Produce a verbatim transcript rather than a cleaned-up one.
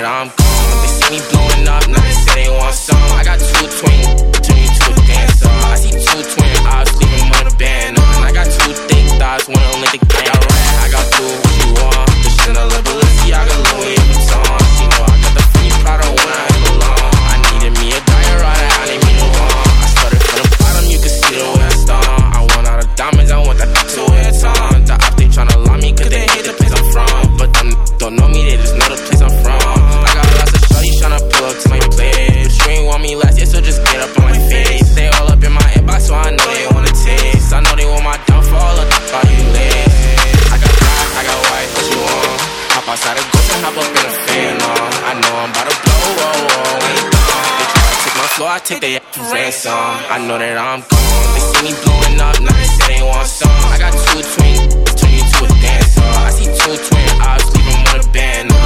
I'm gone. They see me blowing up, now they say they want some. I got two twins, turn you to a dancer. I see two twin eyes, leave them on the band. And I got two thick thighs, wanna link the gang. Alright, I got do what you want. The Chanel, Balenciaga, Louis Vuitton. She know I got the funny Prada when I am alone. I needed me a diet rider, I need me no one. I started from the bottom, you can see the way I start. I want all the diamonds, I want that to wear time. The op, they tryna lie me, cause they hate the place I'm from. But them don't know me, they just know the place I'm from. I got lots of shorties tryna pull up to my place. You ain't want me last year, so just get up on my face. They all up in my inbox, so I know they wanna taste. I know they want my downfall, look how you late. I got black, I got white, what you want? Hop outside a ghost and hop up in a fan, on. I know I'm about to blow, whoa, whoa, when you gone. They try to take my floor, I take their to ransom. I know that I'm gone. They see me blowing up, now they say they want some. I got two twins, turn you to a dancer. I see two twin eyes, leave them on the band.